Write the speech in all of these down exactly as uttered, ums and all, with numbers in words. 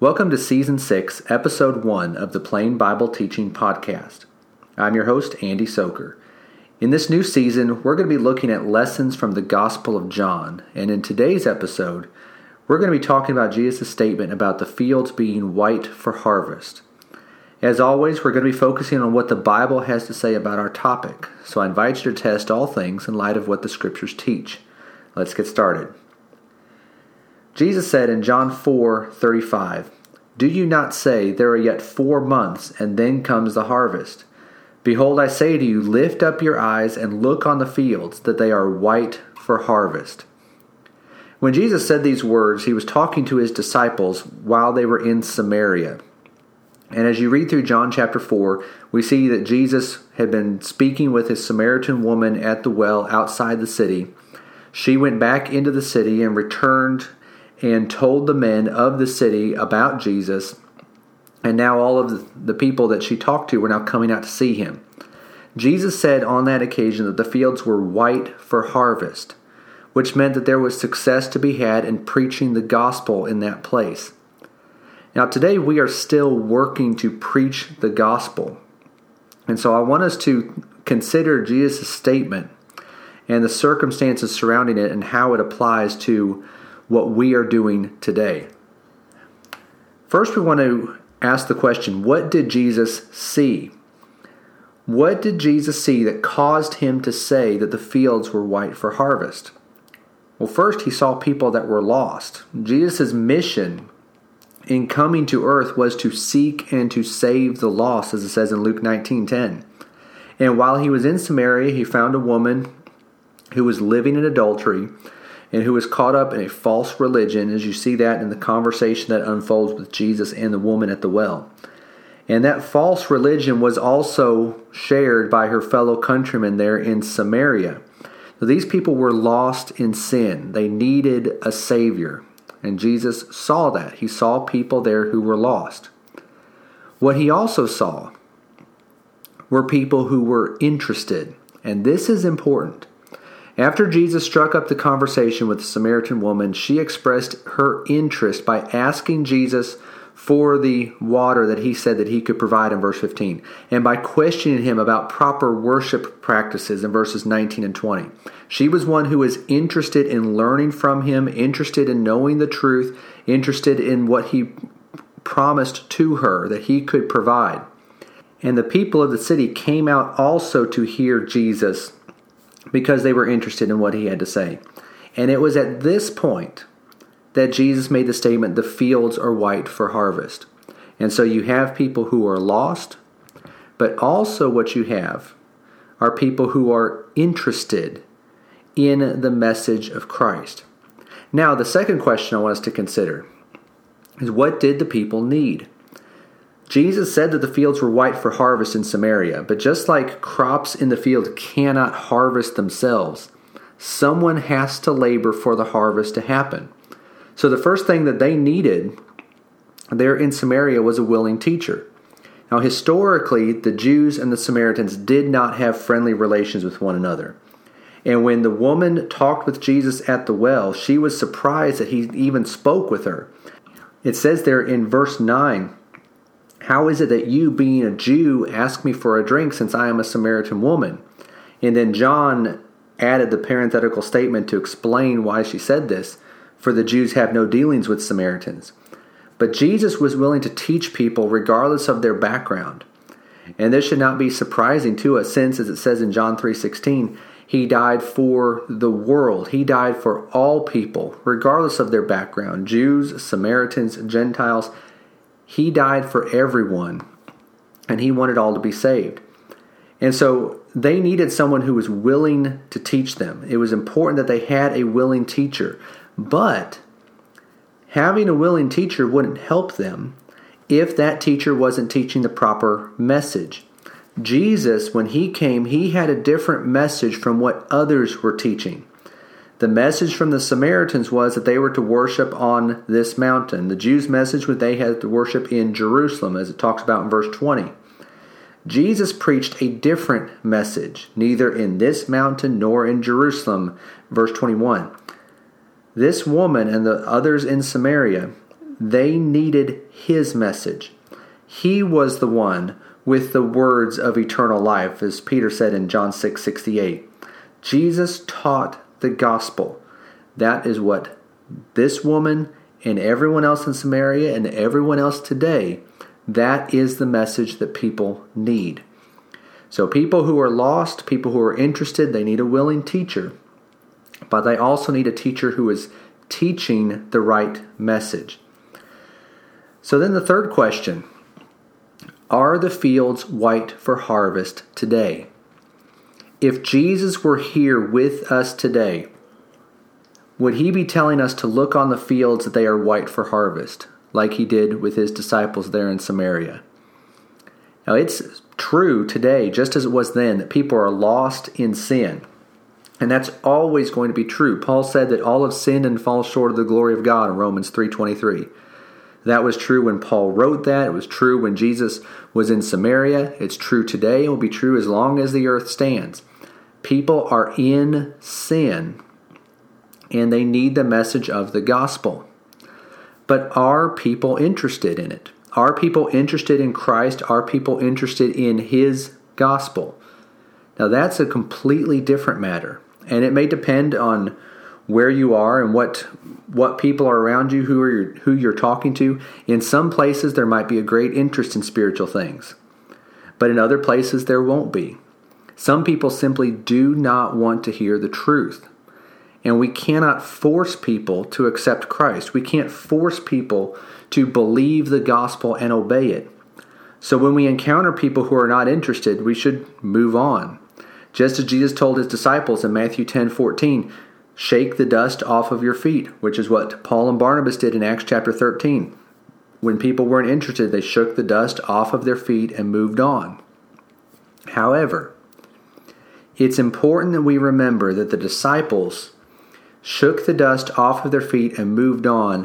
Welcome to Season six, Episode one of the Plain Bible Teaching Podcast. I'm your host, Andy Soker. In this new season, we're going to be looking at lessons from the Gospel of John, and in today's episode, we're going to be talking about Jesus' statement about the fields being white for harvest. As always, we're going to be focusing on what the Bible has to say about our topic, so I invite you to test all things in light of what the Scriptures teach. Let's get started. Jesus said in John four thirty-five, "Do you not say, there are yet four months, and then comes the harvest? Behold, I say to you, lift up your eyes and look on the fields, that they are white for harvest." When Jesus said these words, he was talking to his disciples while they were in Samaria. And as you read through John chapter four, we see that Jesus had been speaking with his Samaritan woman at the well outside the city. She went back into the city and returned and told the men of the city about Jesus. And now all of the people that she talked to were now coming out to see him. Jesus said on that occasion that the fields were white for harvest, which meant that there was success to be had in preaching the gospel in that place. Now today we are still working to preach the gospel. And so I want us to consider Jesus' statement and the circumstances surrounding it and how it applies to what we are doing today. First, we want to ask the question, what did Jesus see? What did Jesus see that caused him to say that the fields were white for harvest? Well, first, he saw people that were lost. Jesus' mission in coming to earth was to seek and to save the lost, as it says in Luke nineteen ten. And while he was in Samaria, he found a woman who was living in adultery and who was caught up in a false religion, as you see that in the conversation that unfolds with Jesus and the woman at the well. And that false religion was also shared by her fellow countrymen there in Samaria. So these people were lost in sin. They needed a Savior. And Jesus saw that. He saw people there who were lost. What he also saw were people who were interested. And this is important. After Jesus struck up the conversation with the Samaritan woman, she expressed her interest by asking Jesus for the water that he said that he could provide in verse fifteen, and by questioning him about proper worship practices in verses nineteen and twenty. She was one who was interested in learning from him, interested in knowing the truth, interested in what he promised to her that he could provide. And the people of the city came out also to hear Jesus because they were interested in what he had to say. And it was at this point that Jesus made the statement, the fields are white for harvest. And so you have people who are lost, but also what you have are people who are interested in the message of Christ. Now, the second question I want us to consider is, what did the people need? Jesus said that the fields were white for harvest in Samaria, but just like crops in the field cannot harvest themselves, someone has to labor for the harvest to happen. So the first thing that they needed there in Samaria was a willing teacher. Now, historically, the Jews and the Samaritans did not have friendly relations with one another. And when the woman talked with Jesus at the well, she was surprised that he even spoke with her. It says there in verse nine, "How is it that you, being a Jew, ask me for a drink since I am a Samaritan woman?" And then John added the parenthetical statement to explain why she said this, "For the Jews have no dealings with Samaritans." But Jesus was willing to teach people regardless of their background. And this should not be surprising to us since, as it says in John three sixteen, he died for the world. He died for all people, regardless of their background, Jews, Samaritans, Gentiles. He died for everyone, and he wanted all to be saved. And so they needed someone who was willing to teach them. It was important that they had a willing teacher. But having a willing teacher wouldn't help them if that teacher wasn't teaching the proper message. Jesus, when he came, he had a different message from what others were teaching. The message from the Samaritans was that they were to worship on this mountain. The Jews' message was they had to worship in Jerusalem, as it talks about in verse twenty. Jesus preached a different message, neither in this mountain nor in Jerusalem, verse twenty-one. This woman and the others in Samaria They needed his message. He was the one with the words of eternal life, as Peter said in John six sixty-eight. Jesus taught the gospel. That is what this woman and everyone else in Samaria and everyone else today, that is the message that people need. So people who are lost, people who are interested, they need a willing teacher. But they also need a teacher who is teaching the right message. So then the third question, are the fields white for harvest today? If Jesus were here with us today, would he be telling us to look on the fields that they are white for harvest, like he did with his disciples there in Samaria? Now it's true today, just as it was then, that people are lost in sin. And that's always going to be true. Paul said that all have sinned and fall short of the glory of God in Romans three twenty-three. That was true when Paul wrote that. It was true when Jesus was in Samaria. It's true today. It will be true as long as the earth stands. People are in sin, and they need the message of the gospel. But are people interested in it? Are people interested in Christ? Are people interested in his gospel? Now that's a completely different matter. And it may depend on where you are and what what people are around you, who are who you're talking to. In some places there might be a great interest in spiritual things, but in other places there won't be. Some people simply do not want to hear the truth. And we cannot force people to accept Christ. We can't force people to believe the gospel and obey it. So when we encounter people who are not interested, we should move on. Just as Jesus told his disciples in Matthew ten fourteen, shake the dust off of your feet, which is what Paul and Barnabas did in Acts chapter thirteen. When people weren't interested, they shook the dust off of their feet and moved on. However, it's important that we remember that the disciples shook the dust off of their feet and moved on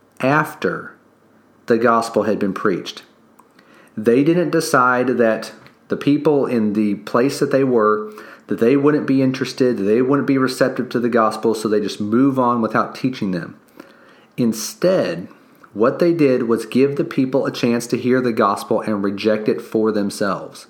after the gospel had been preached. They didn't decide that the people in the place that they were, that they wouldn't be interested, that they wouldn't be receptive to the gospel, so they just move on without teaching them. Instead, what they did was give the people a chance to hear the gospel and reject it for themselves.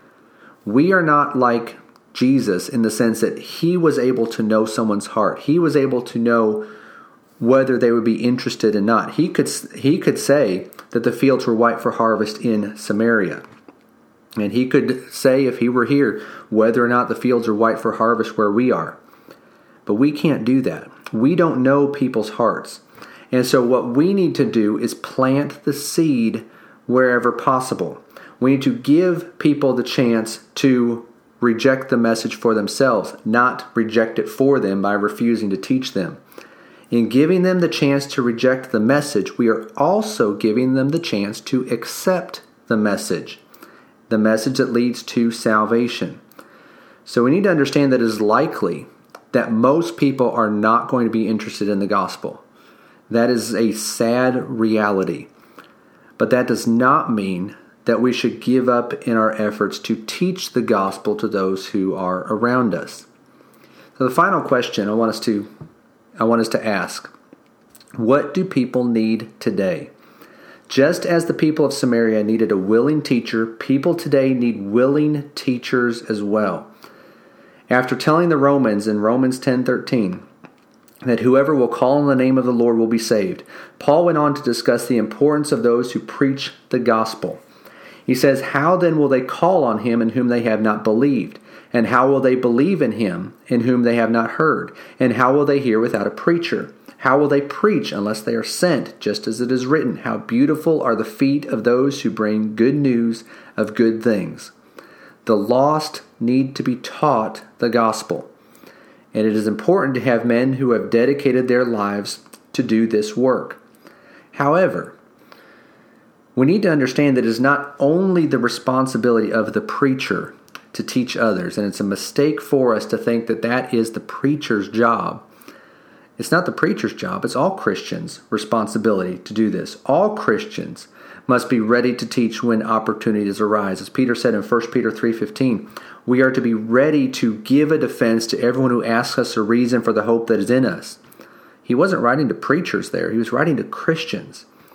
We are not like Jesus in the sense that he was able to know someone's heart. He was able to know whether they would be interested or not. He could, he could say that the fields were white for harvest in Samaria. And he could say, if he were here, whether or not the fields are white for harvest where we are. But we can't do that. We don't know people's hearts. And so what we need to do is plant the seed wherever possible. We need to give people the chance to reject the message for themselves, not reject it for them by refusing to teach them. In giving them the chance to reject the message, we are also giving them the chance to accept the message. The message that leads to salvation. So we need to understand that it is likely that most people are not going to be interested in the gospel. That is a sad reality. But that does not mean that we should give up in our efforts to teach the gospel to those who are around us. So the final question I want us to, I want us to ask, what do people need today? Just as the people of Samaria needed a willing teacher, people today need willing teachers as well. After telling the Romans in Romans ten thirteen that whoever will call on the name of the Lord will be saved, Paul went on to discuss the importance of those who preach the gospel. He says, how then will they call on him in whom they have not believed? And how will they believe in him in whom they have not heard? And how will they hear without a preacher? How will they preach unless they are sent? Just as it is written, how beautiful are the feet of those who bring good news of good things. The lost need to be taught the gospel. And it is important to have men who have dedicated their lives to do this work. However, we need to understand that it is not only the responsibility of the preacher to teach others, and it's a mistake for us to think that that is the preacher's job. It's not the preacher's job. It's all Christians' responsibility to do this. All Christians must be ready to teach when opportunities arise. As Peter said in First Peter three fifteen, we are to be ready to give a defense to everyone who asks us a reason for the hope that is in us. He wasn't writing to preachers there. He was writing to Christians.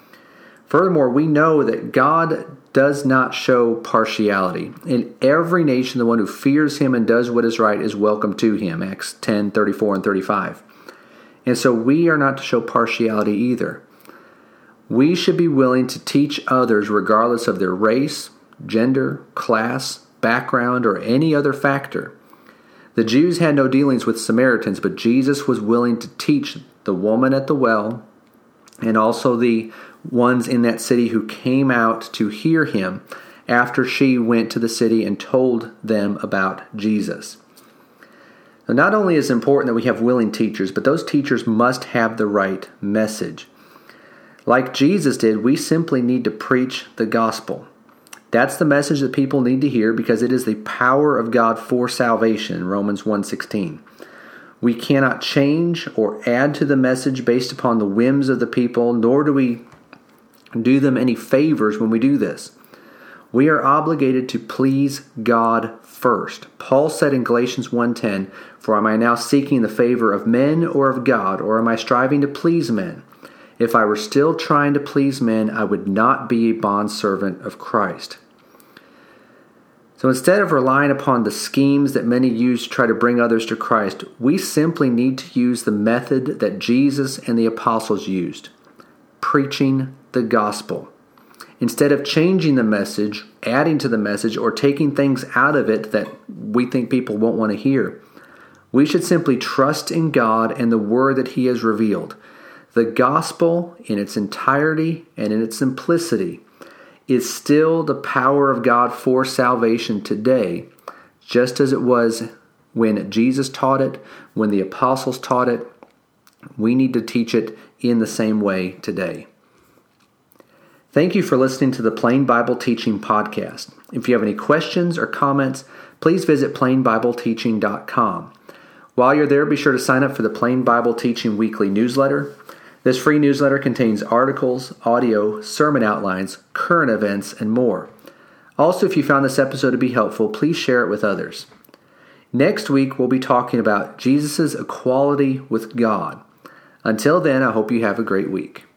Furthermore, we know that God does not show partiality. In every nation, the one who fears him and does what is right is welcome to him, Acts ten, thirty-four and thirty-five. And so we are not to show partiality either. We should be willing to teach others regardless of their race, gender, class, background, or any other factor. The Jews had no dealings with Samaritans, but Jesus was willing to teach the woman at the well and also the ones in that city who came out to hear him after she went to the city and told them about Jesus. Now, not only is it important that we have willing teachers, but those teachers must have the right message. Like Jesus did, we simply need to preach the gospel. That's the message that people need to hear because it is the power of God for salvation, Romans one sixteen. We cannot change or add to the message based upon the whims of the people, nor do we do them any favors when we do this. We are obligated to please God first. Paul said in Galatians one ten, "For am I now seeking the favor of men or of God, or am I striving to please men? If I were still trying to please men, I would not be a bondservant of Christ." So instead of relying upon the schemes that many use to try to bring others to Christ, we simply need to use the method that Jesus and the apostles used, preaching the gospel. Instead of changing the message, adding to the message, or taking things out of it that we think people won't want to hear, we should simply trust in God and the word that he has revealed. The gospel in its entirety and in its simplicity is still the power of God for salvation today, just as it was when Jesus taught it, when the apostles taught it. We need to teach it in the same way today. Thank you for listening to the Plain Bible Teaching Podcast. If you have any questions or comments, please visit plain bible teaching dot com. While you're there, be sure to sign up for the Plain Bible Teaching Weekly newsletter. This free newsletter contains articles, audio, sermon outlines, current events, and more. Also, if you found this episode to be helpful, please share it with others. Next week, we'll be talking about Jesus' equality with God. Until then, I hope you have a great week.